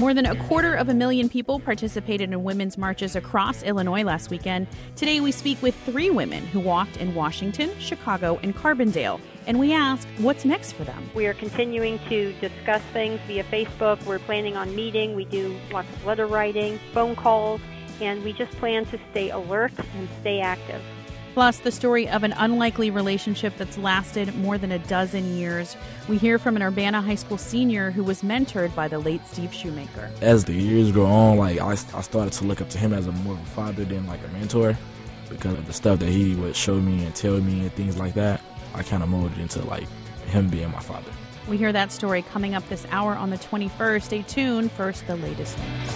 More than 250,000 people participated in women's marches across Illinois last weekend. Today we speak with 3 women who walked in Washington, Chicago, and Carbondale. And we ask, what's next for them? We are continuing to discuss things via Facebook. We're planning on meeting. We do lots of letter writing, phone calls, and we just plan to stay alert and stay active. Plus, the story of an unlikely relationship that's lasted more than a dozen years. We hear from an Urbana High School senior who was mentored by the late Steve Shoemaker. As the years go on, I started to look up to him as more of a father than a mentor, because of the stuff that he would show me and tell me and things like that. I kind of molded into him being my father. We hear that story coming up this hour on the 21st. Stay tuned. First, the latest news.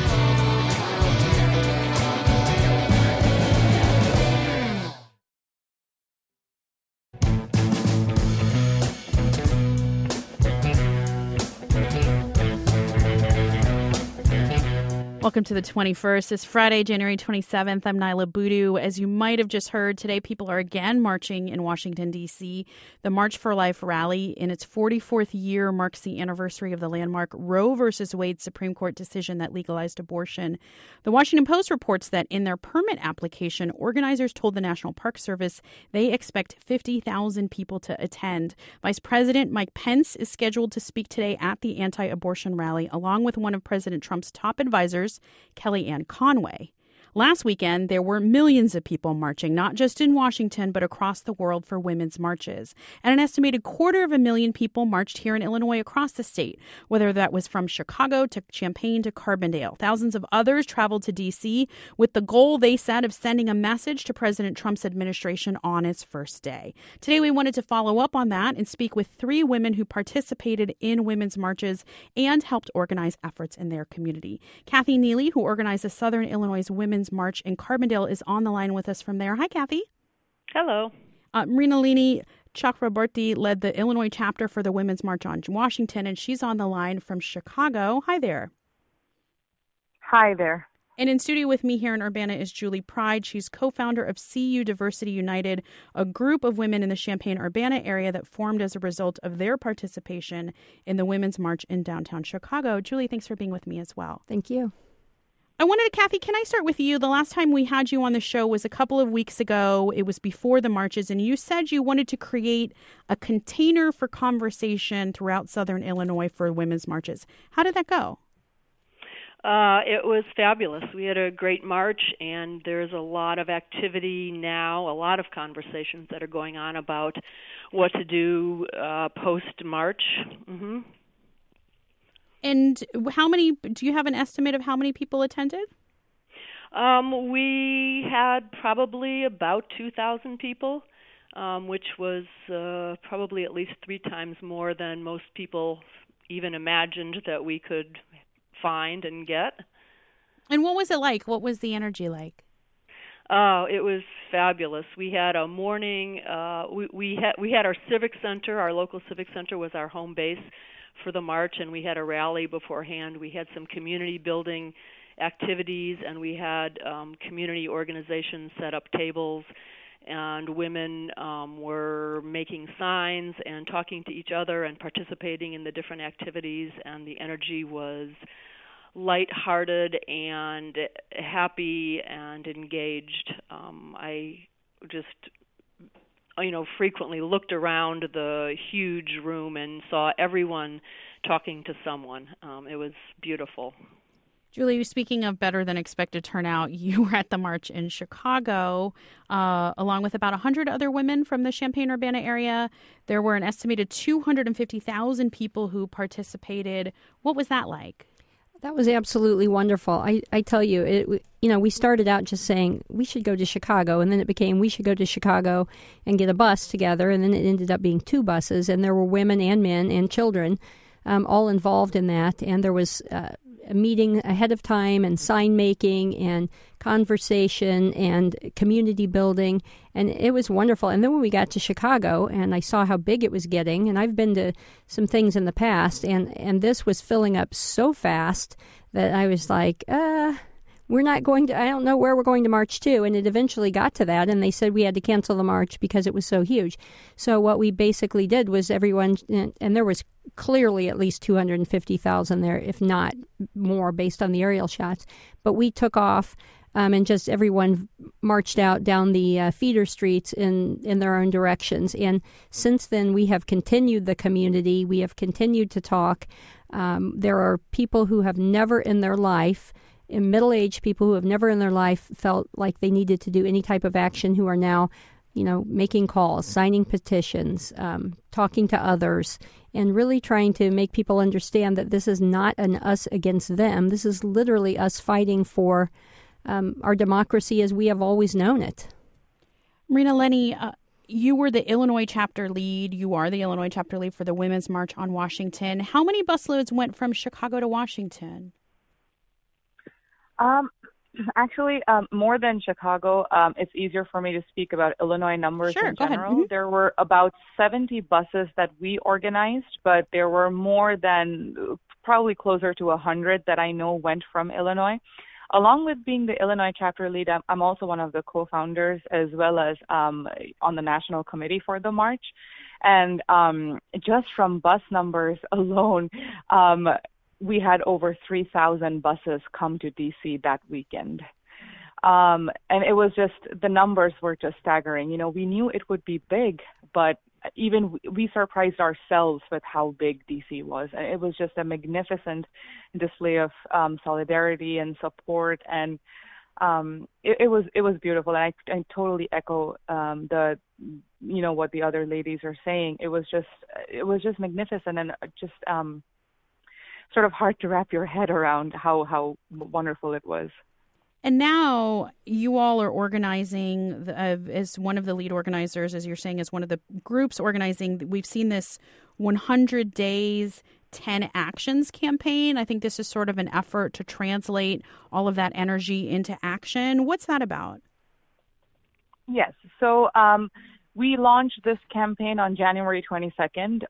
Welcome to the 21st. It's Friday, January 27th. I'm Nyla Boodoo. As you might have just heard, today people are again marching in Washington, D.C. The March for Life rally, in its 44th year, marks the anniversary of the landmark Roe v. Wade Supreme Court decision that legalized abortion. The Washington Post reports that in their permit application, organizers told the National Park Service they expect 50,000 people to attend. Vice President Mike Pence is scheduled to speak today at the anti-abortion rally, along with one of President Trump's top advisors, Kellyanne Conway. Last weekend, there were millions of people marching, not just in Washington, but across the world for women's marches. And an estimated 250,000 people marched here in Illinois across the state, whether that was from Chicago to Champaign to Carbondale. Thousands of others traveled to D.C. with the goal, they said, of sending a message to President Trump's administration on its first day. Today, we wanted to follow up on that and speak with 3 women who participated in women's marches and helped organize efforts in their community. Kathy Neely, who organized the Southern Illinois Women's March in Carbondale, is on the line with us from there. Hi, Kathy. Hello. Mrinalini Chakraborty led the Illinois chapter for the Women's March on Washington, and she's on the line from Chicago. Hi there. Hi there. And in studio with me here in Urbana is Julie Pride. She's co-founder of CU Diversity United, a group of women in the Champaign-Urbana area that formed as a result of their participation in the Women's March in downtown Chicago. Julie, thanks for being with me as well. Thank you. Kathy, can I start with you? The last time we had you on the show was a couple of weeks ago. It was before the marches, and you said you wanted to create a container for conversation throughout Southern Illinois for women's marches. How did that go? It was fabulous. We had a great march, and there's a lot of activity now, a lot of conversations that are going on about what to do post-March. Mm-hmm. And do you have an estimate of how many people attended? We had probably about 2,000 people, which was probably at least 3 times more than most people even imagined that we could find and get. And what was it like? What was the energy like? It was fabulous. We had a morning. We had our civic center. Our local civic center was our home base for the march, and we had a rally beforehand. We had some community building activities, and we had community organizations set up tables, and women were making signs and talking to each other and participating in the different activities, and the energy was lighthearted and happy and engaged. I just frequently looked around the huge room and saw everyone talking to someone. It was beautiful. Julie, speaking of better than expected turnout, you were at the march in Chicago, along with about 100 other women from the Champaign-Urbana area. There were an estimated 250,000 people who participated. What was that like? That was absolutely wonderful. I tell you, we started out just saying we should go to Chicago, and then it became we should go to Chicago and get a bus together, and then it ended up being 2 buses, and there were women and men and children all involved in that, and there was a meeting ahead of time and sign making and conversation and community building, and it was wonderful. And then when we got to Chicago and I saw how big it was getting, and I've been to some things in the past, and this was filling up so fast that I was like, we're not going to, I don't know where we're going to march to. And it eventually got to that, and they said we had to cancel the march because it was so huge. So what we basically did was everyone, and there was clearly at least 250,000 there, if not more, based on the aerial shots. But we took off, and just everyone marched out down the feeder streets in their own directions. And since then, we have continued the community. We have continued to talk. There are people who have never in their life, middle-aged people who have never in their life felt like they needed to do any type of action, who are now, making calls, signing petitions, talking to others, and really trying to make people understand that this is not an us against them. This is literally us fighting for our democracy as we have always known it. Marina Lenny, you were the Illinois chapter lead. You are the Illinois chapter lead for the Women's March on Washington. How many busloads went from Chicago to Washington? Actually, more than Chicago. It's easier for me to speak about Illinois numbers in go general. ahead. Mm-hmm. There were about 70 buses that we organized, but there were more than, probably closer to 100 that I know went from Illinois. Along with being the Illinois chapter lead, I'm also one of the co-founders, as well as on the national committee for the march. And just from bus numbers alone, we had over 3,000 buses come to D.C. that weekend. And it was just, the numbers were just staggering. We knew it would be big, but even we surprised ourselves with how big D.C. was. And it was just a magnificent display of solidarity and support. And it was beautiful. And I totally echo what the other ladies are saying. It was just magnificent, and just sort of hard to wrap your head around how wonderful it was. And now you all are organizing as one of the lead organizers, as you're saying, as one of the groups organizing. We've seen this 100 Days, 10 Actions campaign. I think this is sort of an effort to translate all of that energy into action. What's that about? Yes. So we launched this campaign on January 22nd.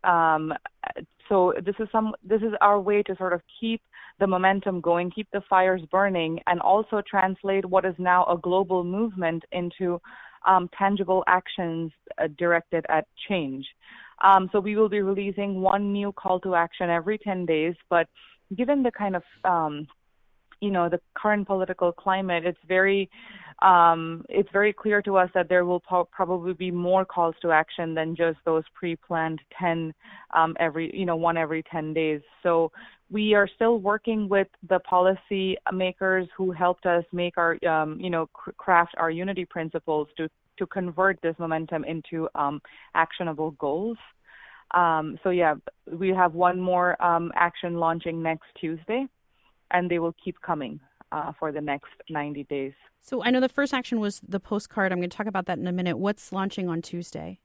So this is our way to sort of keep the momentum going, keep the fires burning, and also translate what is now a global movement into tangible actions directed at change. So we will be releasing one new call to action every 10 days, but given the kind of the current political climate, it's very clear to us that there will probably be more calls to action than just those pre-planned 10 one every 10 days. So we are still working with the policy makers who helped us make our craft our unity principles to convert this momentum into actionable goals. We have one more action launching next Tuesday, and they will keep coming for the next 90 days. So I know the first action was the postcard. I'm going to talk about that in a minute. What's launching on Tuesday?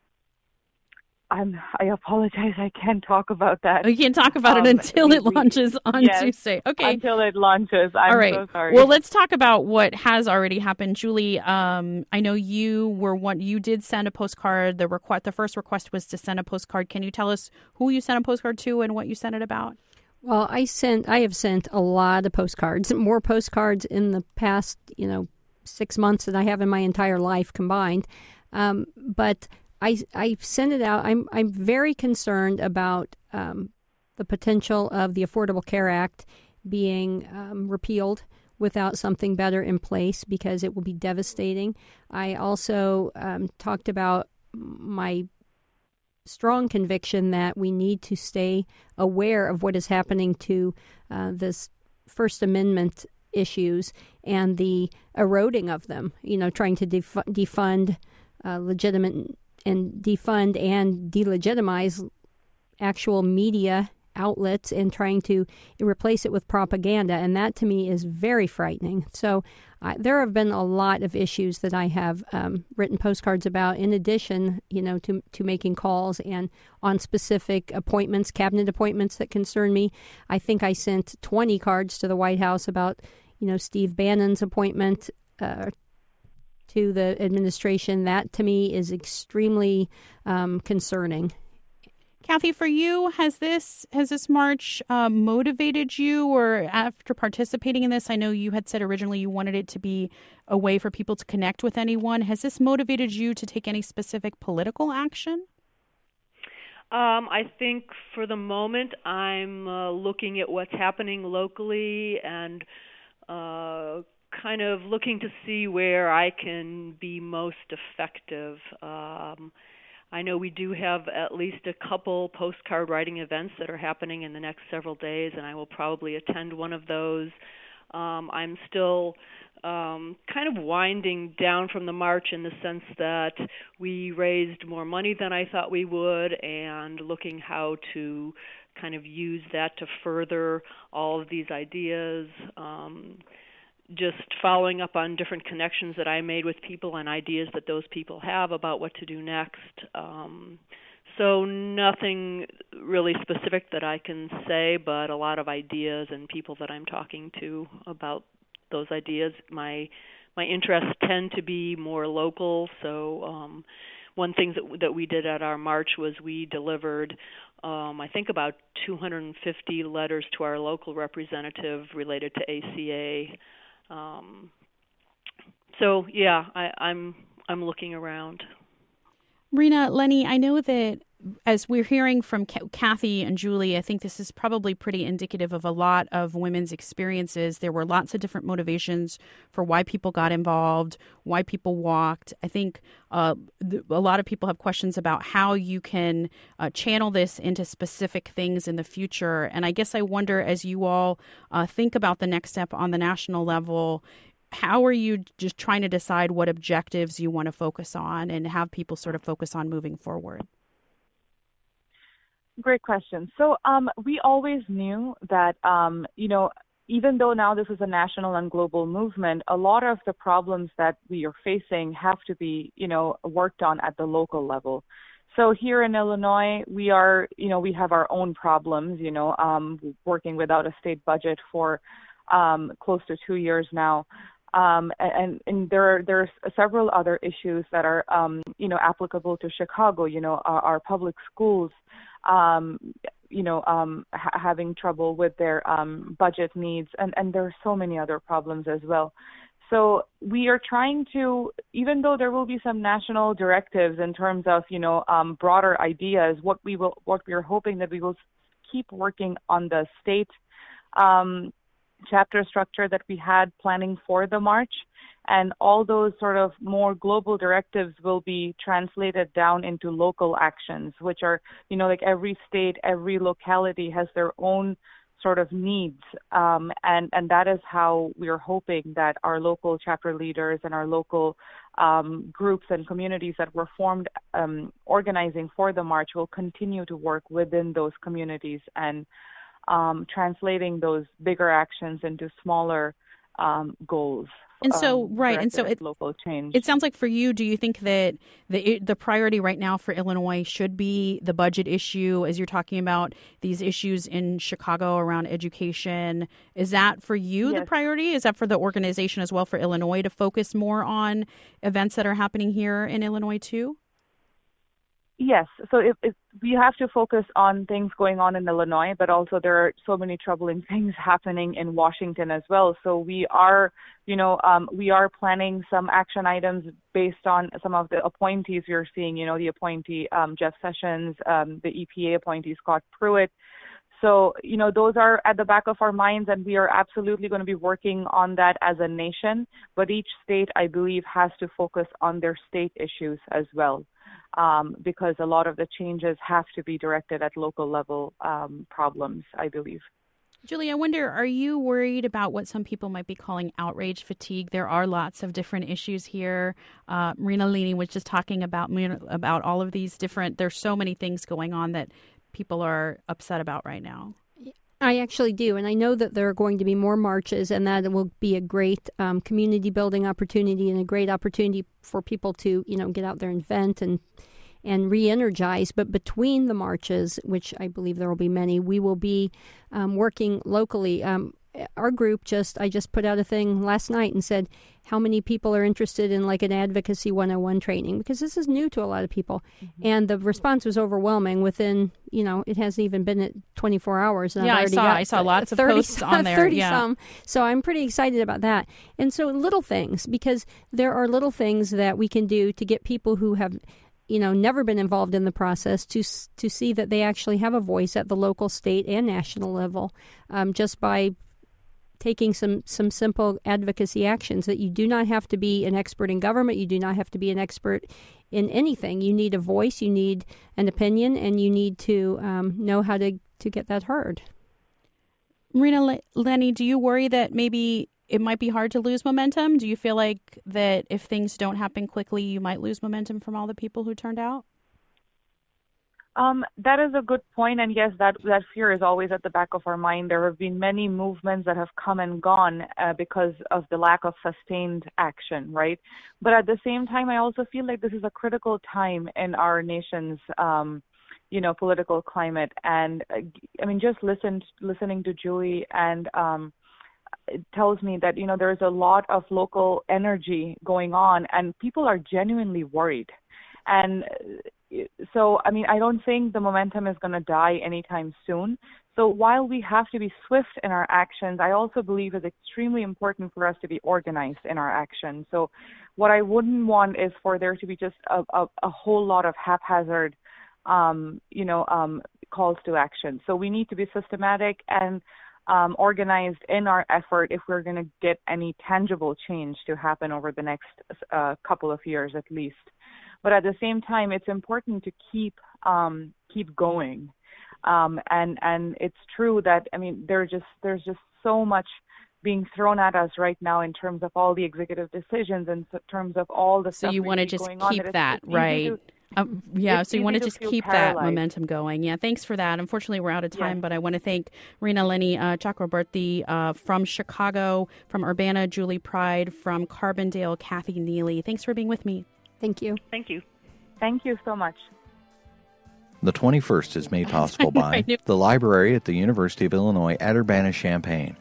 I apologize. I can't talk about that. Oh, you can't talk about it until it launches on Tuesday. Okay. Until it launches. I'm All right. so sorry. Well, let's talk about what has already happened. Julie, I know you did send a postcard. The first request was to send a postcard. Can you tell us who you sent a postcard to and what you sent it about? Well, I have sent a lot of postcards, more postcards in the past, 6 months than I have in my entire life combined. But I sent it out. I'm very concerned about the potential of the Affordable Care Act being repealed without something better in place, because it will be devastating. I also talked about my strong conviction that we need to stay aware of what is happening to this First Amendment issues and the eroding of them, trying to defund legitimate and defund and delegitimize actual media outlets and trying to replace it with propaganda. And that to me is very frightening. So there have been a lot of issues that I have written postcards about, in addition, to making calls and on specific appointments, cabinet appointments that concern me. I think I sent 20 cards to the White House about, Steve Bannon's appointment to the administration. That to me is extremely concerning. Kathy, for you, has this march motivated you, or after participating in this? I know you had said originally you wanted it to be a way for people to connect with anyone. Has this motivated you to take any specific political action? I think for the moment I'm looking at what's happening locally and kind of looking to see where I can be most effective. I know we do have at least a couple postcard writing events that are happening in the next several days, and I will probably attend one of those. I'm still kind of winding down from the march in the sense that we raised more money than I thought we would, and looking how to kind of use that to further all of these ideas. Just following up on different connections that I made with people and ideas that those people have about what to do next. So nothing really specific that I can say, but a lot of ideas and people that I'm talking to about those ideas. My interests tend to be more local, so one thing that we did at our march was we delivered I think about 250 letters to our local representative related to ACA. So yeah, I'm looking around. Rena, Lenny, I know that as we're hearing from Kathy and Julie, I think this is probably pretty indicative of a lot of women's experiences. There were lots of different motivations for why people got involved, why people walked. I think a lot of people have questions about how you can channel this into specific things in the future. And I guess I wonder, as you all think about the next step on the national level, how are you just trying to decide what objectives you want to focus on and have people sort of focus on moving forward? Great question. So we always knew that, even though now this is a national and global movement, a lot of the problems that we are facing have to be, worked on at the local level. So here in Illinois, we have our own problems, working without a state budget for close to 2 years now. And there's several other issues that are, applicable to Chicago, our public schools, having trouble with their budget needs. And there are so many other problems as well. So we are trying to, even though there will be some national directives in terms of, broader ideas, what we are hoping that we will keep working on the state chapter structure that we had planning for the march, and all those sort of more global directives will be translated down into local actions, which are, like every state, every locality has their own sort of needs, and that is how we are hoping that our local chapter leaders and our local groups and communities that were formed organizing for the march will continue to work within those communities and translating those bigger actions into smaller goals. And so, right, and so local change. It sounds like for you, do you think that the priority right now for Illinois should be the budget issue, as you're talking about these issues in Chicago around education? Is that for you the priority? Is that for the organization as well, for Illinois to focus more on events that are happening here in Illinois too? Yes. So if we have to focus on things going on in Illinois, but also there are so many troubling things happening in Washington as well. So we are, we are planning some action items based on some of the appointees you're seeing, the appointee Jeff Sessions, the EPA appointee Scott Pruitt. So, those are at the back of our minds, and we are absolutely going to be working on that as a nation. But each state, I believe, has to focus on their state issues as well. Because a lot of the changes have to be directed at local level problems, I believe. Julie, I wonder, are you worried about what some people might be calling outrage fatigue? There are lots of different issues here. Rena Lenny was just talking about all of these different, there's so many things going on that people are upset about right now. I actually do, and I know that there are going to be more marches, and that will be a great community building opportunity and a great opportunity for people to, get out there and vent and re-energize. But between the marches, which I believe there will be many, we will be working locally. Our group I just put out a thing last night and said how many people are interested in like an Advocacy 101 training, because this is new to a lot of people. Mm-hmm. And the response was overwhelming within, it hasn't even been at 24 hours. And I saw lots of posts on there. 30 some. So I'm pretty excited about that. And so little things, because there are little things that we can do to get people who have never been involved in the process to see that they actually have a voice at the local, state, and national level, just by taking some simple advocacy actions. That you do not have to be an expert in government. You do not have to be an expert in anything. You need a voice, you need an opinion, and you need to know how to get that heard. Marina Lenny, do you worry that maybe it might be hard to lose momentum? Do you feel like that if things don't happen quickly, you might lose momentum from all the people who turned out? That is a good point, and yes, that fear is always at the back of our mind. There have been many movements that have come and gone because of the lack of sustained action, right? But at the same time, I also feel like this is a critical time in our nation's, political climate. And just listening to Julie, and it tells me that there's a lot of local energy going on, and people are genuinely worried. And so, I don't think the momentum is going to die anytime soon. So while we have to be swift in our actions, I also believe it's extremely important for us to be organized in our actions. So what I wouldn't want is for there to be just a whole lot of haphazard, calls to action. So we need to be systematic and organized in our effort if we're going to get any tangible change to happen over the next couple of years at least. But at the same time, it's important to keep going. And it's true that there's just so much being thrown at us right now in terms of all the executive decisions and in terms of all the stuff. So you want to just keep that, right? So you want to just keep paralyzed. that momentum going. Yeah, thanks for that. Unfortunately, we're out of time, but I want to thank Marina Lenny Chakraborty from Chicago, from Urbana, Julie Pride, from Carbondale, Kathy Neely. Thanks for being with me. Thank you. Thank you. Thank you so much. The 21st is made possible by the library at the University of Illinois at Urbana-Champaign.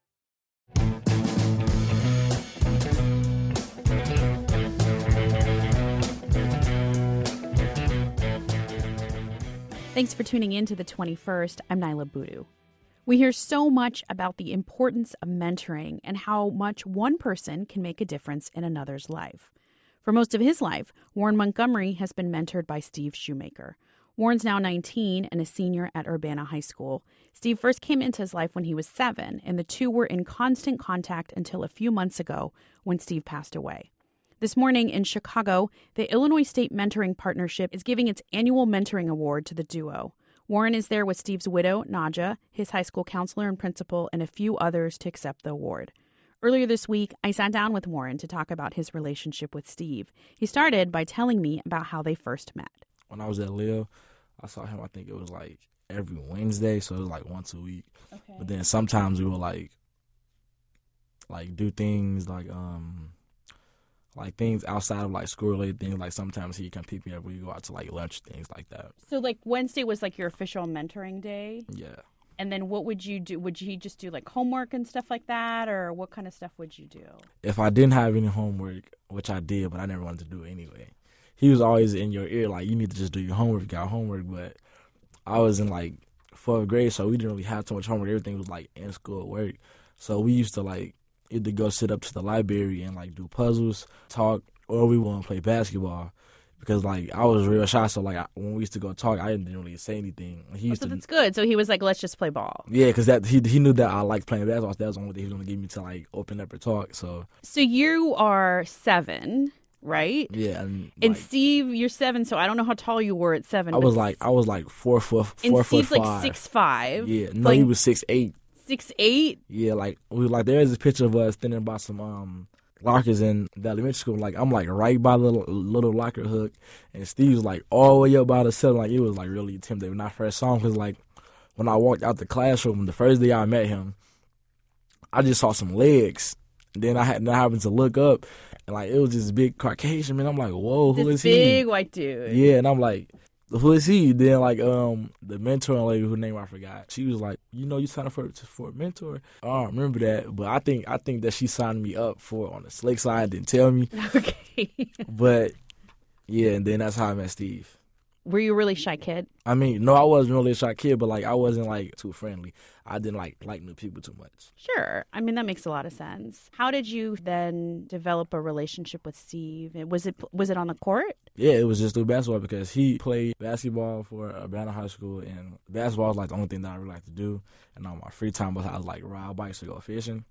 Thanks for tuning in to the 21st. I'm Nyla Boodoo. We hear so much about the importance of mentoring and how much one person can make a difference in another's life. For most of his life, Warren Montgomery has been mentored by Steve Shoemaker. Warren's now 19 and a senior at Urbana High School. Steve first came into his life when he was 7, and the two were in constant contact until a few months ago when Steve passed away. This morning in Chicago, the Illinois State Mentoring Partnership is giving its annual mentoring award to the duo. Warren is there with Steve's widow, Nadja, his high school counselor and principal, and a few others to accept the award. Earlier this week, I sat down with Warren to talk about his relationship with Steve. He started by telling me about how they first met. When I was at Lil, I saw him, I think it was like every Wednesday, so it was like once a week. Okay. But then sometimes we would like do things like things outside of like school-related things. Like sometimes he'd come pick me up when we go out to like lunch, things like that. So like Wednesday was like your official mentoring day? Yeah. And then what would you do? Would he just do like homework and stuff like that? Or what kind of stuff would you do? If I didn't have any homework, which I did, but I never wanted to do it anyway, he was always in your ear like, you need to just do your homework, you got homework. But I was in like 4th grade, so we didn't really have too much homework. Everything was like in school work. So we used to like either go sit up to the library and like do puzzles, talk, or we want to play basketball. Because like I was real shy, so like when we used to go talk, I didn't really say anything. So that's good. So he was like, "Let's just play ball." Yeah, because he knew that I liked playing basketball. So that was the only thing he was going to give me to like open up or talk. So you are 7, right? Yeah, and Steve, you're 7. So I don't know how tall you were at 7. I was like 4 foot. And Steve's 4'5". like 6'5". Yeah, no, he was 6'8". 6'8". Yeah, like there is a picture of us standing by some lockers in the elementary school. Like I'm like right by the little locker hook, and Steve's like all the way up by the ceiling. Like it was like really intimidating when I first saw him, because like when I walked out the classroom the first day I met him, I just saw some legs. And then I happened to look up, and like it was this big Caucasian man. I'm like, whoa, who is he? Big white dude. Yeah, and I'm like, who is he? Then like the mentoring lady, whose name I forgot, she was like, you signed up for a mentor. I don't remember that, but I think that she signed me up for it on the slick side, didn't tell me. Okay. But yeah, and then that's how I met Steve. Were you a really shy kid? I mean, no, I wasn't really a shy kid, but like I wasn't like too friendly. I didn't like new people too much. Sure. I mean, that makes a lot of sense. How did you then develop a relationship with Steve? Was it on the court? Yeah, it was just through basketball because he played basketball for Urbana High School, and basketball was like the only thing that I really like to do. And on my free time, I was like ride bikes or go fishing.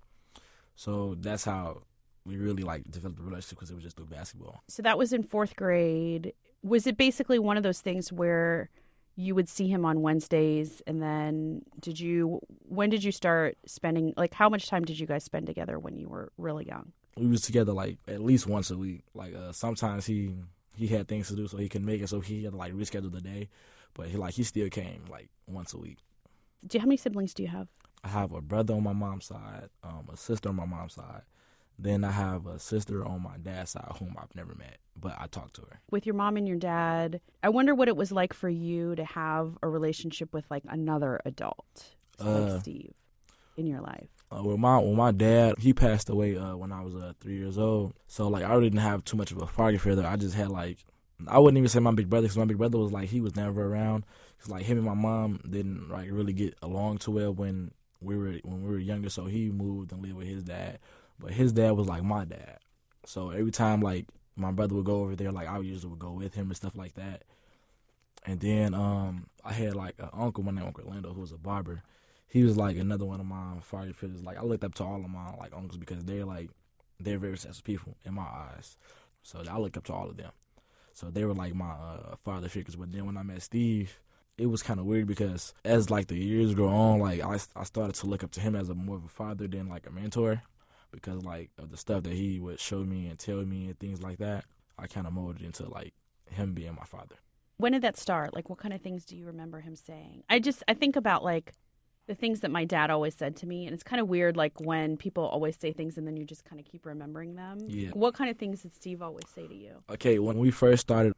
So that's how we really like developed a relationship, because it was just through basketball. So that was in 4th grade. Was it basically one of those things where you would see him on Wednesdays, and then when did you start spending, like, how much time did you guys spend together when you were really young? We was together like at least once a week. Like sometimes he had things to do, so he couldn't make it, so he had to like reschedule the day. But he still came like once a week. How many siblings do you have? I have a brother on my mom's side, a sister on my mom's side. Then I have a sister on my dad's side whom I've never met, but I talked to her. With your mom and your dad, I wonder what it was like for you to have a relationship with like another adult, like Steve, in your life. With my dad, he passed away when I was 3 years old. So like I really didn't have too much of a father figure. I just had like, I wouldn't even say my big brother, because my big brother was like, he was never around. Cause like him and my mom didn't like really get along too well when we were younger. So he moved and lived with his dad. But his dad was like my dad. So every time like my brother would go over there, like I usually would go with him and stuff like that. And then I had like an uncle, my name Uncle Orlando, who was a barber. He was like another one of my father figures. Like I looked up to all of my like uncles because they're very successful people in my eyes. So I looked up to all of them. So they were like my father figures. But then when I met Steve, it was kind of weird because as like the years go on, like I started to look up to him as more of a father than like a mentor. Because, like, of the stuff that he would show me and tell me and things like that, I kind of molded into, like, him being my father. When did that start? Like, what kind of things do you remember him saying? I think about, like, the things that my dad always said to me, and it's kind of weird, like, when people always say things and then you just kind of keep remembering them. Yeah. What kind of things did Steve always say to you? Okay, when I first started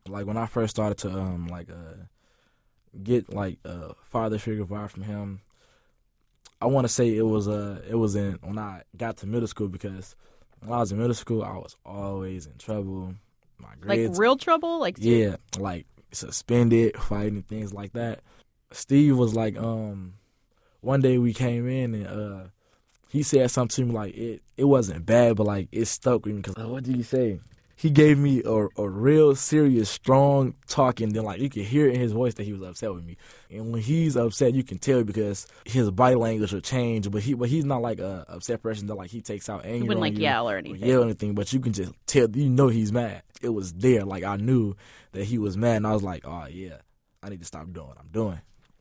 to, get, like, a father figure vibe from him, I want to say it was when I got to middle school, because when I was in middle school, I was always in trouble. My grades, like real trouble, like yeah, like suspended, fighting, things like that. Steve was like, one day we came in and he said something to me like it wasn't bad, but like it stuck with me because what did he say? He gave me a real serious, strong talk, and then like you could hear it in his voice that he was upset with me. And when he's upset, you can tell because his body language will change. But he's not like a upset person that like he takes out anger. He wouldn't like yell or anything. But you can just tell, he's mad. It was there. Like I knew that he was mad, and I was like, oh yeah, I need to stop doing what I'm doing.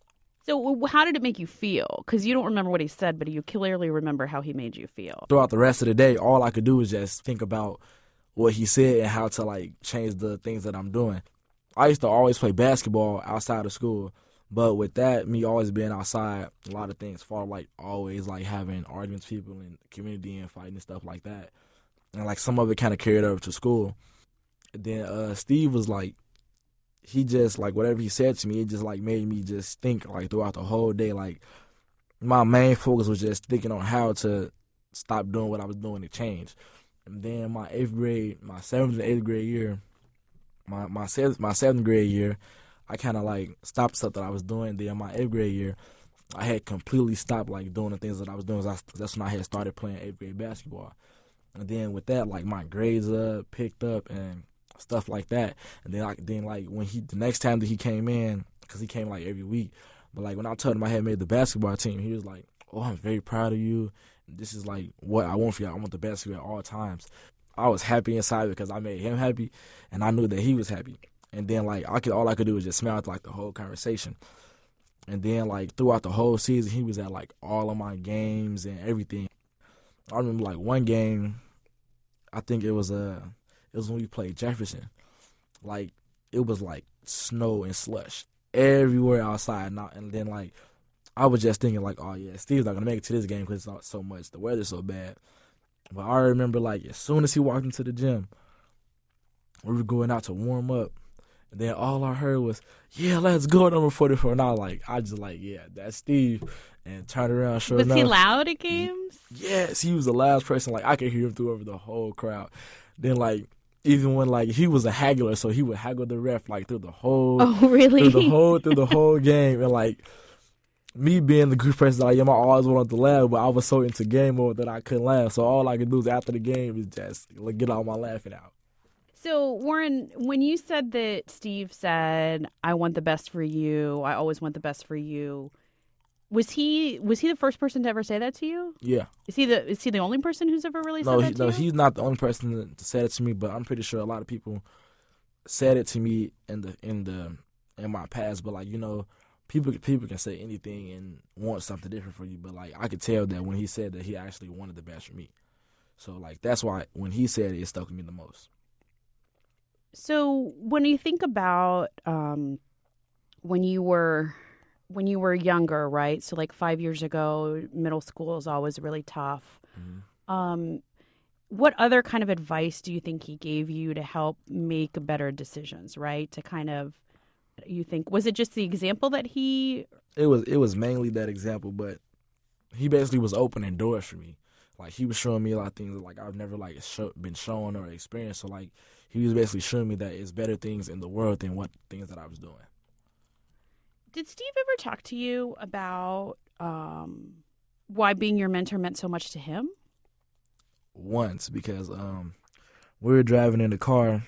So how did it make you feel? Because you don't remember what he said, but you clearly remember how he made you feel. Throughout the rest of the day, all I could do was just think about what he said and how to like change the things that I'm doing. I used to always play basketball outside of school, but with that, me always being outside, a lot of things fall like always like having arguments with people in the community and fighting and stuff like that. And like some of it kind of carried over to school. And then Steve was like, he just like whatever he said to me, it just like made me just think like throughout the whole day. Like my main focus was just thinking on how to stop doing what I was doing to change. And then my 7th and 8th grade year, my 7th grade year, I kind of like stopped stuff that I was doing. Then my 8th grade year, I had completely stopped like doing the things that I was doing. That's when I had started playing 8th grade basketball. And then with that, like my grades picked up and stuff like that. And then when the next time that he came in, because he came like every week, but like when I told him I had made the basketball team, he was like, "Oh, I'm very proud of you. This is like what I want for you. I want the best for you at all times." I was happy inside because I made him happy, and I knew that he was happy. And then like all I could do was just smile through like the whole conversation. And then like throughout the whole season, he was at like all of my games and everything. I remember like one game, I think it was when we played Jefferson. Like it was like snow and slush everywhere outside, and then like I was just thinking like, oh yeah, Steve's not gonna make it to this game because it's not so much, the weather's so bad. But I remember like as soon as he walked into the gym, we were going out to warm up, and then all I heard was, "Yeah, let's go, number 44." And I just like, yeah, that's Steve. And turned around, sure enough. Was he loud at games? Yes, he was the loudest person. Like I could hear him through over the whole crowd. Then like even when like he was a haggler, so he would haggle the ref like through the whole really? through the whole game. And like me being the good person that I am, I always wanted to laugh, but I was so into game mode that I couldn't laugh. So all I could do is after the game is just like, get all my laughing out. So, Warren, when you said that Steve said, "I want the best for you. I always want the best for you," was he the first person to ever say that to you? Yeah. Is he the only person who's ever really said that to you? No, he's not the only person to say it to me, but I'm pretty sure a lot of people said it to me in my past. But like, you know, people can say anything and want something different for you, but like I could tell that when he said that, he actually wanted the best for me. So like that's why when he said it stuck with me the most. So when you think about when you were younger, right? So like 5 years ago, middle school is always really tough. Mm-hmm. What other kind of advice do you think he gave you to help make better decisions, right? To kind of, you think, was it just the example that he? It was mainly that example, but he basically was opening doors for me. Like he was showing me a lot of things that like I've never like been shown or experienced. So like he was basically showing me that it's better things in the world than what things that I was doing. Did Steve ever talk to you about why being your mentor meant so much to him? Once, because we were driving in the car.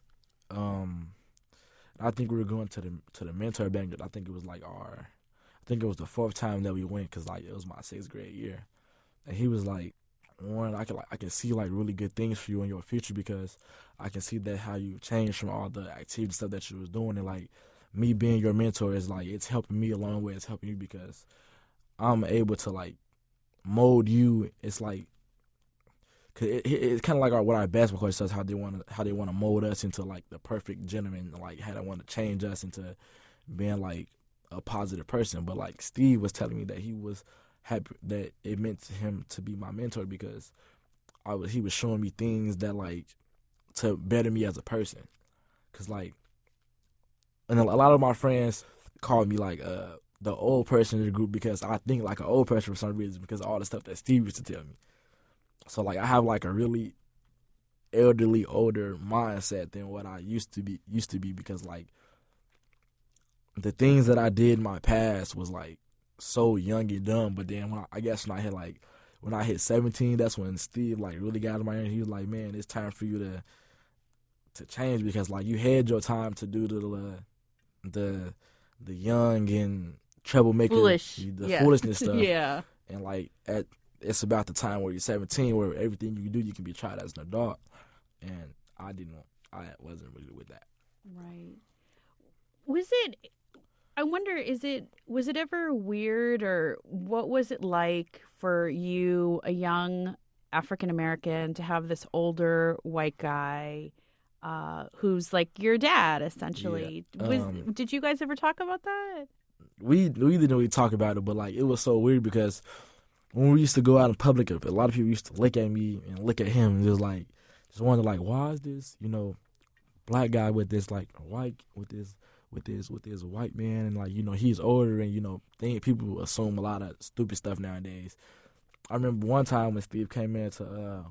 I think we were going to the mentor banquet. I think it was the fourth time that we went because like it was my 6th grade year, and he was like, "Warren, I can see like really good things for you in your future because I can see that how you changed from all the activity stuff that you was doing, and like me being your mentor is like it's helping me a long way. It's helping you because I'm able to like mold you. It's like." Cause it's kind of like what our basketball coach says, how they want to mold us into like the perfect gentleman, like how they want to change us into being like a positive person. But like Steve was telling me that he was happy that it meant to him to be my mentor because he was showing me things that like to better me as a person. Cause like, and a lot of my friends called me like the old person in the group because I think like an old person for some reason because of all the stuff that Steve used to tell me. So, like, I have, like, a really elderly, older mindset than what I used to be because, like, the things that I did in my past was, like, so young and dumb. But then when I hit 17, that's when Steve, like, really got in my ear. He was like, man, it's time for you to change because, like, you had your time to do the young and troublemaker, foolishness stuff. Yeah. And, like, it's about the time where you're 17, where everything you do, you can be tried as an adult. And I wasn't really with that. Right. Was it ever weird, or what was it like for you, a young African-American, to have this older white guy who's like your dad, essentially? Yeah. Did you guys ever talk about that? We didn't really talk about it, but like it was so weird because when we used to go out in public, a lot of people used to look at me and look at him and just wonder like, why is this, you know, black guy with this like white with this white man, and like, you know, he's older, and you know, people assume a lot of stupid stuff nowadays. I remember one time when Steve came in to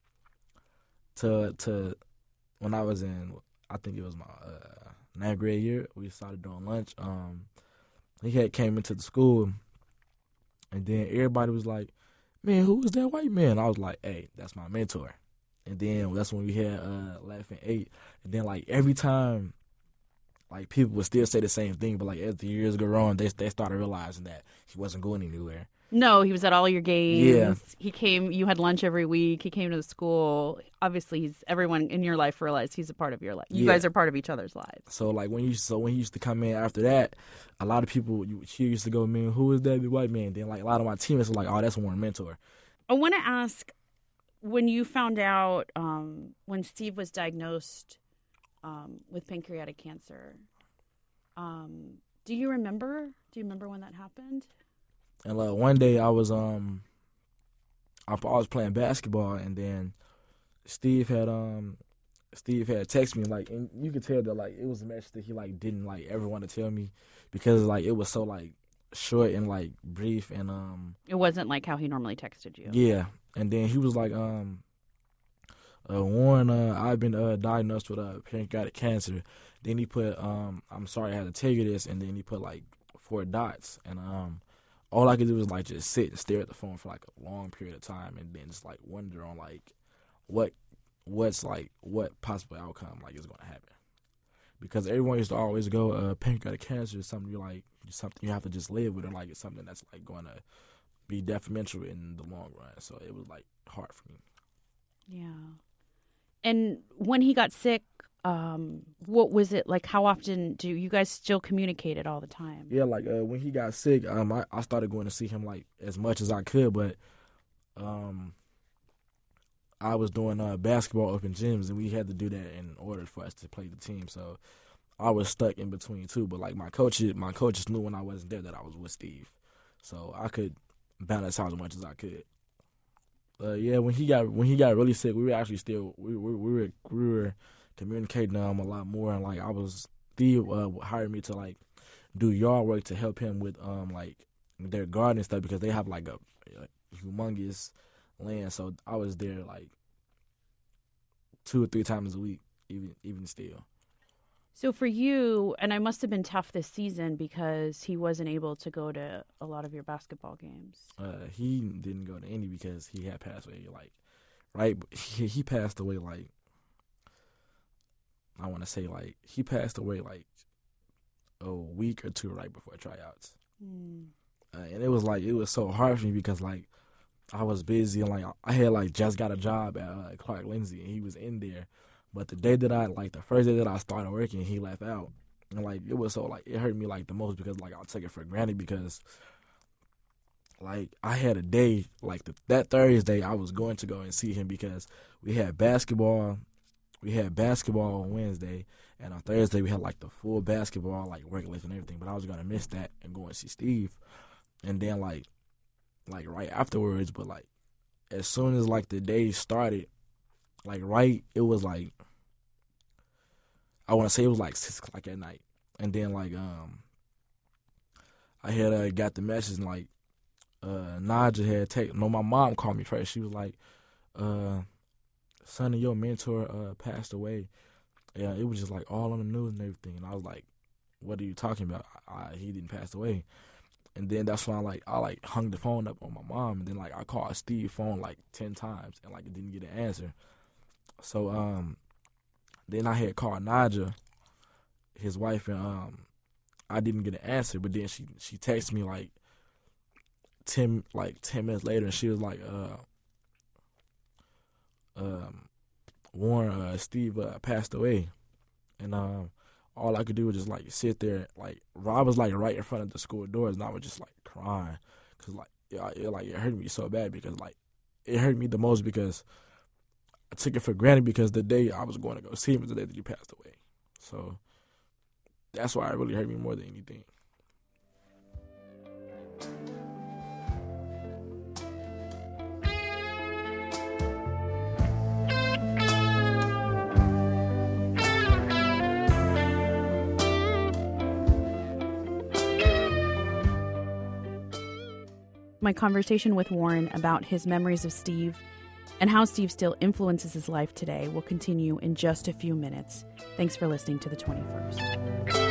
when I was in, I think it was my 9th grade year, we started doing lunch. He came into the school. And then everybody was like, man, who is that white man? I was like, hey, that's my mentor. And then that's when we had Laughing 8. And then, like, every time, like, people would still say the same thing. But, like, as the years go on, they started realizing that he wasn't going anywhere. No, he was at all your games. Yeah. He came, you had lunch every week. He came to the school. Obviously, everyone in your life realized he's a part of your life. You guys are part of each other's lives. So, like, when he used to come in after that, a lot of people, he used to go, man, who is that white man? Then, like, a lot of my teammates were like, oh, that's Warren Mentor. I want to ask, when you found out, when Steve was diagnosed with pancreatic cancer, do you remember when that happened? And one day I was playing basketball, and then Steve had texted me, like, and you could tell that like it was a message that he like didn't like ever want to tell me because like it was so like short and like brief, and it wasn't like how he normally texted you. Yeah, and then he was like Warren, I've been diagnosed with pancreatic cancer. Then he put, I'm sorry I had to tell you this, and then he put like 4 dots, and all I could do was like just sit and stare at the phone for like a long period of time, and then just like wonder on like what possible outcome like is going to happen. Because everyone used to always go, pancreatic cancer is something something you have to just live with, or like it's something that's like going to be detrimental in the long run. So it was like hard for me. Yeah. And when he got sick, what was it like? How often do you guys still communicate it all the time? Yeah, like when he got sick, I started going to see him like as much as I could, but I was doing basketball open gyms, and we had to do that in order for us to play the team. So I was stuck in between two. But like my coaches knew when I wasn't there that I was with Steve, so I could balance out as much as I could. Yeah, when he got really sick, we were actually still we were communicating a lot more, and like Steve hired me to like do yard work to help him with like their garden stuff, because they have like a humongous land. So I was there like 2 or 3 times a week, even still. So for you, and it must have been tough this season because he wasn't able to go to a lot of your basketball games. He didn't go to any because he had passed away. Like, right, he passed away like, I want to say like he passed away like a week or 2 right before tryouts. And it was so hard for me because like I was busy, and like I had like just got a job at Clark Lindsey, and he was in there. But the first day that I started working, he left out, and like it was so like it hurt me like the most, because like I took it for granted, because like I had a day like that Thursday I was going to go and see him because we had basketball on Wednesday, and on Thursday we had like the full basketball like work list and everything. But I was gonna miss that and go and see Steve, and then like right afterwards. But like as soon as like the day started, like right, it was like I want to say it was like 6 o'clock at night, and then like I had got the message, and like Naja had my mom called me first. She was like, "Son of your mentor passed away." Yeah, it was just like all on the news and everything, and I was like, "What are you talking about? He didn't pass away." And then that's when I hung the phone up on my mom, and then like I called Steve's phone like 10 times, and like it didn't get an answer. So then I had called Naja, his wife, and I didn't get an answer. But then she texted me like 10 minutes later, and she was like, Warren, Steve passed away. And all I could do was just like sit there. Like Rob was like right in front of the school doors, and I was just like crying, because like it hurt me so bad, because like it hurt me the most because I took it for granted, because the day I was going to go see him was the day that he passed away. So that's why it really hurt me more than anything. My conversation with Warren about his memories of Steve and how Steve still influences his life today will continue in just a few minutes. Thanks for listening to The 21st.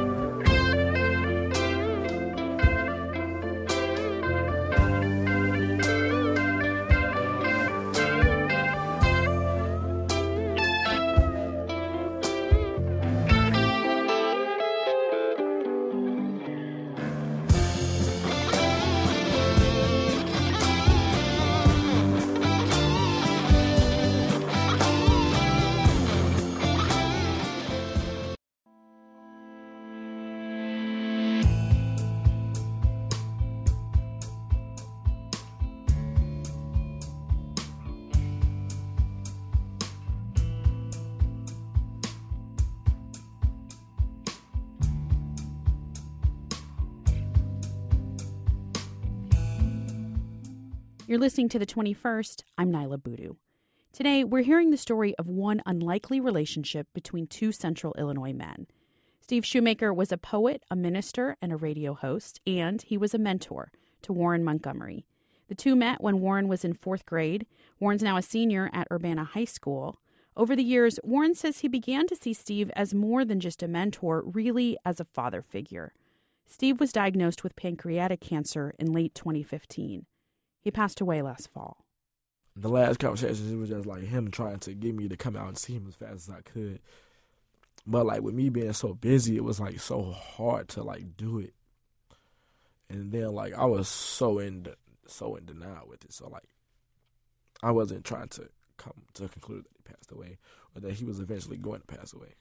You're listening to The 21st. I'm Nyla Boodoo. Today, we're hearing the story of one unlikely relationship between 2 Central Illinois men. Steve Shoemaker was a poet, a minister, and a radio host, and he was a mentor to Warren Montgomery. The two met when Warren was in 4th grade. Warren's now a senior at Urbana High School. Over the years, Warren says he began to see Steve as more than just a mentor, really as a father figure. Steve was diagnosed with pancreatic cancer in late 2015. He passed away last fall. The last conversation, it was just like him trying to get me to come out and see him as fast as I could. But like with me being so busy, it was like so hard to like do it. And then like I was so in denial with it. So like I wasn't trying to come to a conclusion that he passed away or that he was eventually going to pass away.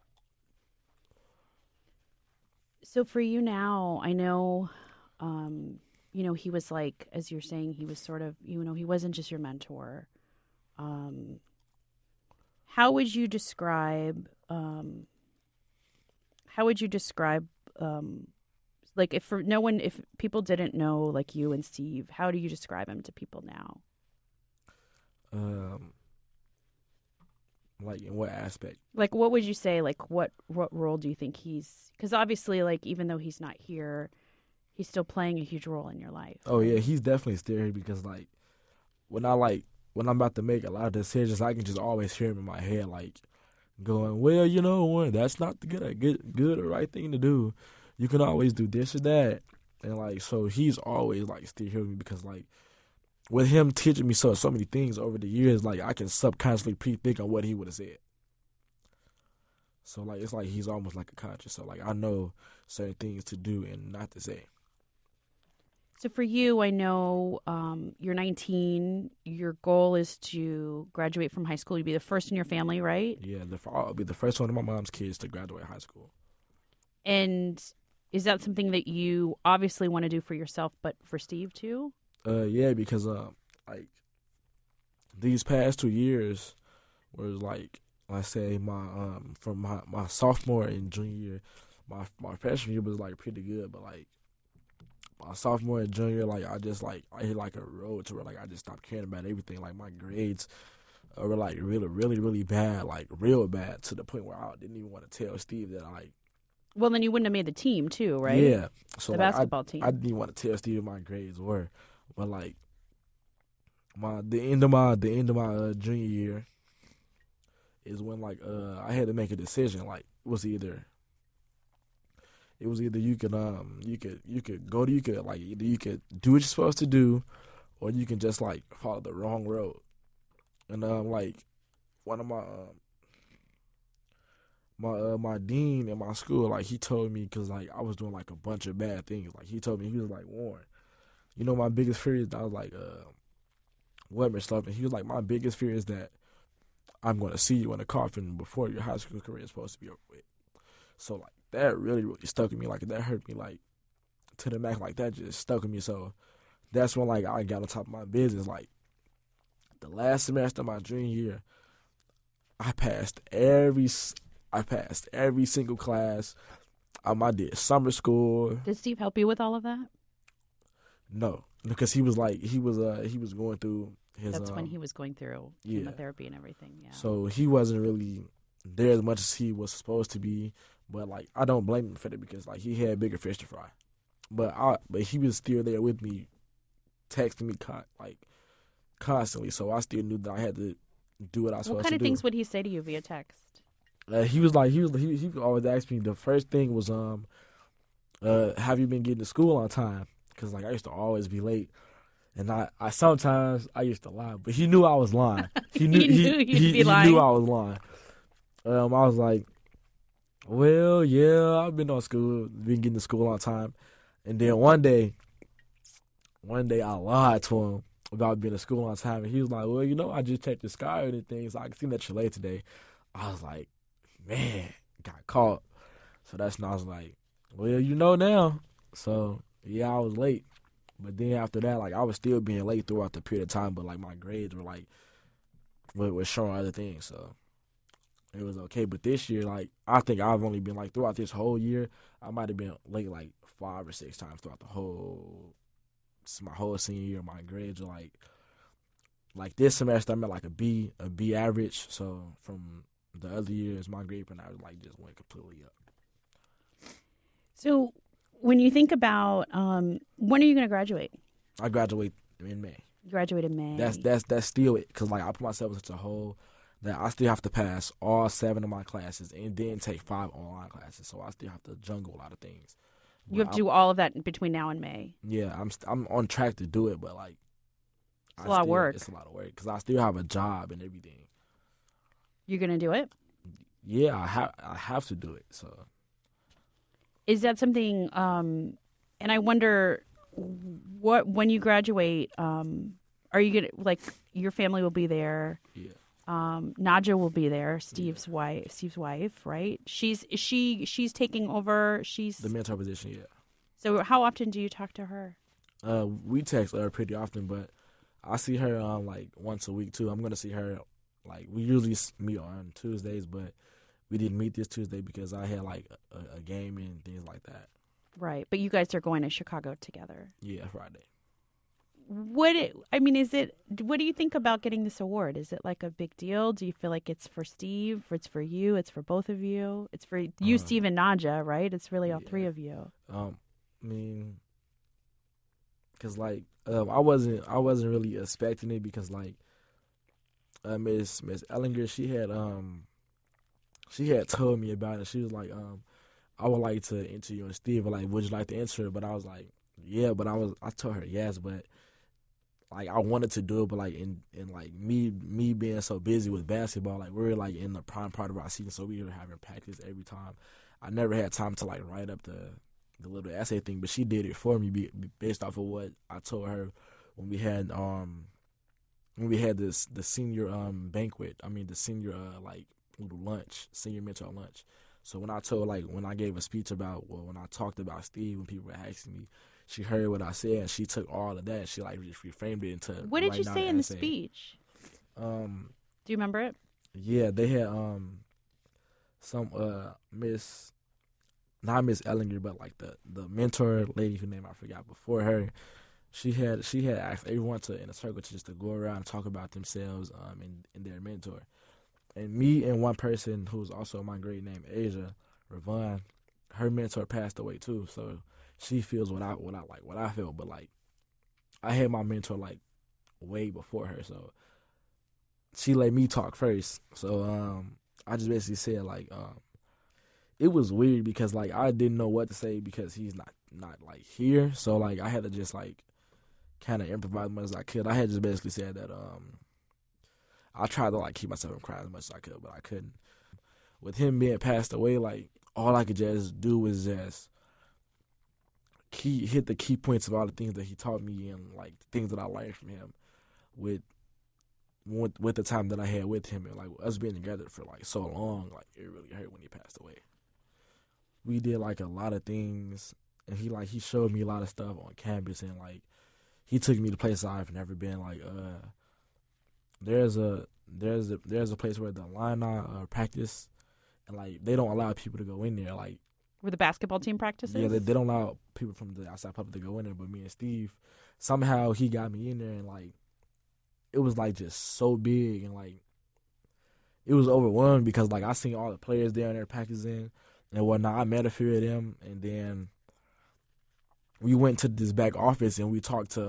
So for you now, I know, he was like, as you're saying, he was sort of, he wasn't just your mentor. How would you describe, like if people didn't know like you and Steve, how do you describe him to people now? Like in what aspect? Like what would you say? Like what role do you think he's? Because obviously, like even though he's not here, he's still playing a huge role in your life. Oh yeah, he's definitely still here because like when I'm about to make a lot of decisions, I can just always hear him in my head like going, well, Warren, that's not the good or right thing to do. You can always do this or that, and like so he's always like still here with me because like. With him teaching me so many things over the years, like I can subconsciously pre-think on what he would have said. So like it's like he's almost like a conscious. So like I know certain things to do and not to say. So for you, I know you're 19. Your goal is to graduate from high school. You'd be the first in your family, right? Yeah, I'll be the first one of my mom's kids to graduate high school. And is that something that you obviously want to do for yourself, but for Steve too? Yeah, because like these past 2 years was like I say from my sophomore and junior year, my freshman year was like pretty good, but like my sophomore and junior year, like I hit like a road to where like I just stopped caring about everything. Like my grades were like really, really, really bad, like real bad to the point where I didn't even want to tell Steve that I. Well, then you wouldn't have made the team too, right? Yeah, so the like, basketball team. I didn't even want to tell Steve my grades were. But like the end of my junior year is when like I had to make a decision. Like it was either you could do what you're supposed to do, or you can just like follow the wrong road. And like one of my dean in my school, like he told me because like I was doing like a bunch of bad things. Like he told me, he was like, Warren, my biggest fear is, I was like, what and stuff. And he was like, my biggest fear is that I'm going to see you in a coffin before your high school career is supposed to be over with. So, like, that really, really stuck with me. Like, that hurt me, like, to the max. Like, that just stuck with me. So, that's when, like, I got on top of my business. Like, the last semester of my junior year, I passed every single class. I did summer school. Did Steve help you with all of that? No, because he was going through his. That's when he was going through chemotherapy and everything. Yeah. So he wasn't really there as much as he was supposed to be. But like I don't blame him for that because like he had bigger fish to fry. But he was still there with me, texting me constantly. So I still knew that I had to do what I was supposed to do. What kind of things would he say to you via text? He always ask me. The first thing was have you been getting to school on time? Because, like, I used to always be late. And I sometimes used to lie. But he knew I was lying. He knew he knew I was lying. I was like, well, yeah, I've been getting to school on time. And then one day I lied to him about being to school on time. And he was like, well, I just checked the sky and everything, so I can see that you're late today. I was like, man, got caught. So that's when I was like, well, now. So... yeah, I was late, but then after that, like I was still being late throughout the period of time. But like my grades were like, were showing other things, so it was okay. But this year, like I think I've only been like throughout this whole year, I might have been late like 5 or 6 times throughout my whole senior year. My grades are like this semester I'm at like a B average. So from the other years, my grade point out like just went completely up. So. When you think about when are you going to graduate? I graduate in May. You graduate in May. That's still it, because like I put myself in such a hole that I still have to pass all 7 of my classes and then take 5 online classes. So I still have to juggle a lot of things. You have to do all of that between now and May. Yeah, I'm on track to do it, but like it's a lot of work. It's a lot of work because I still have a job and everything. You're gonna do it? Yeah, I have to do it. So is that something? And I wonder, when you graduate, are you gonna, like, your family will be there? Yeah. Nadja will be there. Steve's wife, right? She's taking over. She's the mentor position. Yeah. So how often do you talk to her? We text her pretty often, but I see her like once a week too. I'm gonna see her, like, we usually meet on Tuesdays, but we didn't meet this Tuesday because I had like a game and things like that. Right, but you guys are going to Chicago together. Yeah, Friday. What do you think about getting this award? Is it like a big deal? Do you feel like it's for Steve, it's for you, it's for both of you? It's for you, Steve, and Nadja, right? It's really all three of you. I mean, because like I wasn't really expecting it, because like Miss Ellinger, she had told me about it. She was like, I would like to interview Steve, or like, would you like to enter it? But I was like, yeah, but I told her yes, but like I wanted to do it, but like in like me being so busy with basketball, like we're like in the prime part of our season, so we were having practice every time. I never had time to like write up the little essay thing, but she did it for me based off of what I told her when we had the senior banquet. I mean the senior like little lunch, senior mentor lunch. So when I gave a speech about, when I talked about Steve, when people were asking me, she heard what I said, and she took all of that, and she like just reframed it into. What did you say in the speech? Do you remember it? Yeah, they had some not Miss Ellinger, but like the mentor lady whose name I forgot before her. She had asked everyone in a circle to go around and talk about themselves and their mentor. And me and one person who's also in my grade named Asia Ravon, her mentor passed away too. So she feels what I feel, but like I had my mentor like way before her, so she let me talk first. So I just basically said like it was weird because like I didn't know what to say because he's not like here. So like I had to just like kind of improvise as much as I could. I had just basically said that I tried to like keep myself from crying as much as I could, but I couldn't. With him being passed away, like all I could just do was just hit the key points of all the things that he taught me and like the things that I learned from him with the time that I had with him, and like us being together for like so long. Like it really hurt when he passed away. We did like a lot of things, and he showed me a lot of stuff on campus, and like he took me to places I've never been. Like there's a place where the Illini practice, and like they don't allow people to go in there. Like where the basketball team practices. Yeah, they don't allow people from the outside public to go in there. But me and Steve, somehow he got me in there, and like it was like just so big, and like it was overwhelming because like I seen all the players down there practicing and whatnot. I met a few of them, and then we went to this back office and we talked to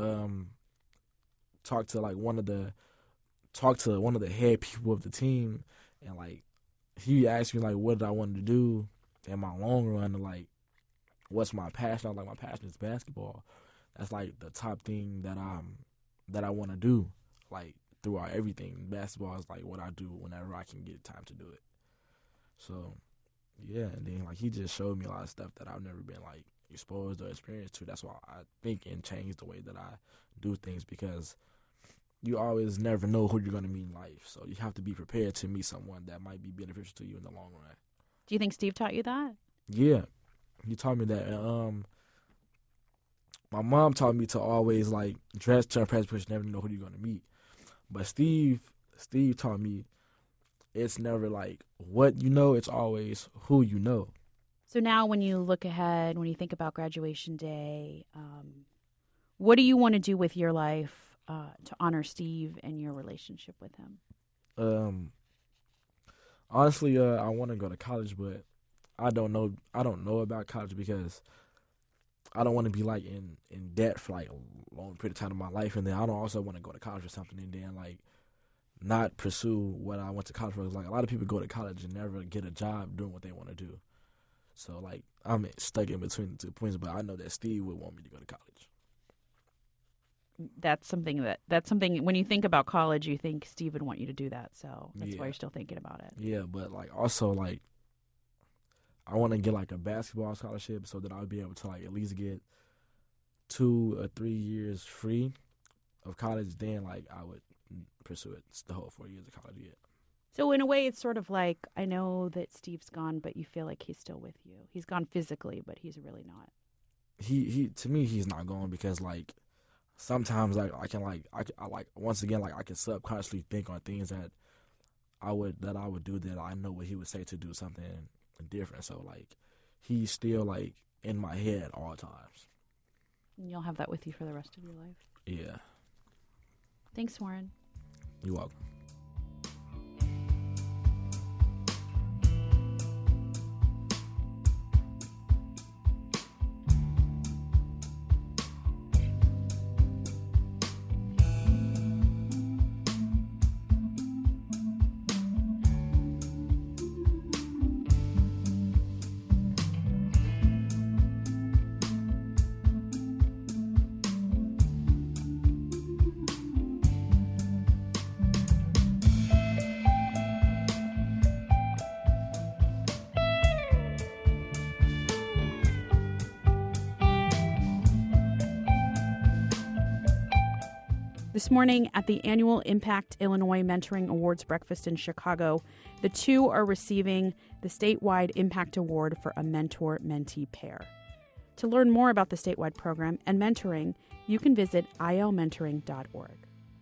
one of the head people of the team, and like he asked me like what did I want to do in my long run, and like what's my passion. I was like, my passion is basketball. That's like the top thing that I want to do, like throughout everything. Basketball is like what I do whenever I can get time to do it. So yeah, and then like he just showed me a lot of stuff that I've never been like exposed or experienced to. That's why I think and changed the way that I do things, because you always never know who you're going to meet in life. So you have to be prepared to meet someone that might be beneficial to you in the long run. Do you think Steve taught you that? Yeah, he taught me that. And, my mom taught me to always like dress to impress, because you never know who you're going to meet. But Steve taught me it's never like what you know, it's always who you know. So now when you look ahead, when you think about graduation day, what do you want to do with your life to honor Steve and your relationship with him? Honestly, I want to go to college, but I don't know about college because I don't want to be like in debt for like a long period of time in my life, and then I don't also want to go to college or something and then like not pursue what I went to college for. Like a lot of people go to college and never get a job doing what they want to do. So like I'm stuck in between the 2 points, but I know that Steve would want me to go to college. That's something when you think about college, you think Steve would want you to do that. So that's why you're still thinking about it. Yeah, but like also like I want to get like a basketball scholarship so that I'll be able to like at least get 2 or 3 years free of college. Then like I would pursue it the whole 4 years of college. Yeah. So in a way, it's sort of like, I know that Steve's gone, but you feel like he's still with you. He's gone physically, but he's really not. He to me, he's not gone because like sometimes like I once again like I can subconsciously think on things that I would do that I know what he would say to do something different. So like he's still like in my head all times. And you'll have that with you for the rest of your life. Yeah. Thanks, Warren. You're welcome. This morning at the annual Impact Illinois Mentoring Awards breakfast in Chicago, the two are receiving the statewide Impact Award for a mentor-mentee pair. To learn more about the statewide program and mentoring, you can visit ilmentoring.org.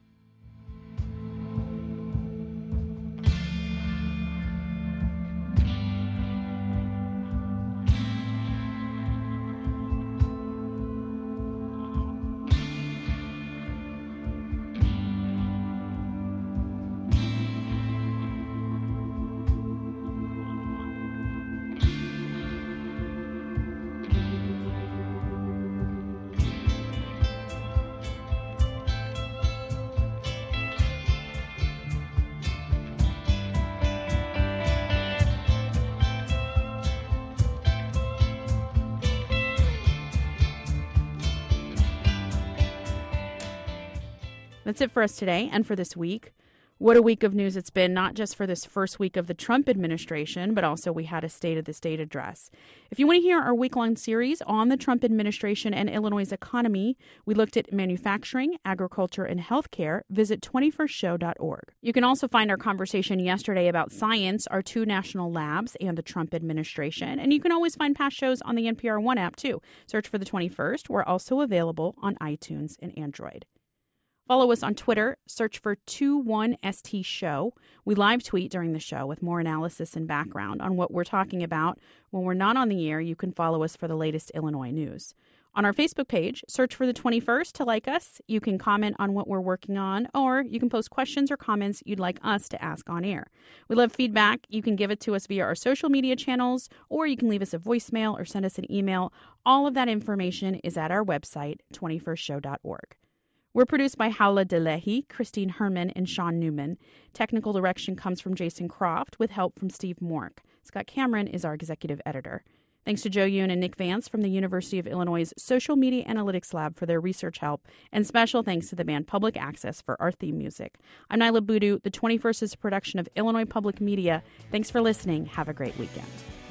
That's it for us today and for this week. What a week of news it's been, not just for this first week of the Trump administration, but also we had a State of the State address. If you want to hear our week-long series on the Trump administration and Illinois' economy, we looked at manufacturing, agriculture, and healthcare. Visit 21stshow.org. You can also find our conversation yesterday about science, our two national labs, and the Trump administration. And you can always find past shows on the NPR One app, too. Search for the 21st. We're also available on iTunes and Android. Follow us on Twitter. Search for 21ST Show. We live tweet during the show with more analysis and background on what we're talking about. When we're not on the air, you can follow us for the latest Illinois news. On our Facebook page, search for the 21st to like us. You can comment on what we're working on, or you can post questions or comments you'd like us to ask on air. We love feedback. You can give it to us via our social media channels, or you can leave us a voicemail or send us an email. All of that information is at our website, 21stshow.org. We're produced by Howla Delehi, Christine Herman, and Sean Newman. Technical direction comes from Jason Croft with help from Steve Mork. Scott Cameron is our executive editor. Thanks to Joe Yoon and Nick Vance from the University of Illinois' Social Media Analytics Lab for their research help. And special thanks to the band Public Access for our theme music. I'm Nyla Boodoo. The 21st is a production of Illinois Public Media. Thanks for listening. Have a great weekend.